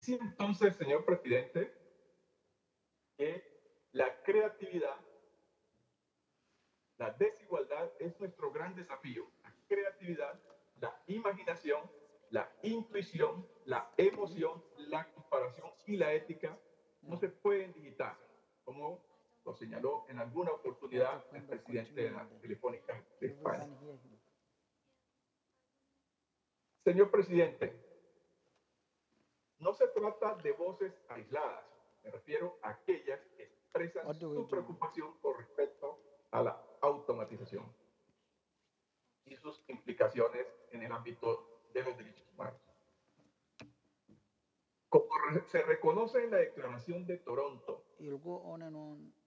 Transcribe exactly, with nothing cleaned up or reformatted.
Sí, entonces, señor presidente, que la creatividad, la desigualdad es nuestro gran desafío. La creatividad, la imaginación, la intuición, la emoción, la comparación y la ética no se pueden digitar, como lo señaló en alguna oportunidad el presidente de la Telefónica de España. Señor presidente, no se trata de voces aisladas, me refiero a aquellas que expresan su preocupación con respecto a la automatización y sus implicaciones en el ámbito de los derechos humanos. Como se reconoce en la Declaración de Toronto,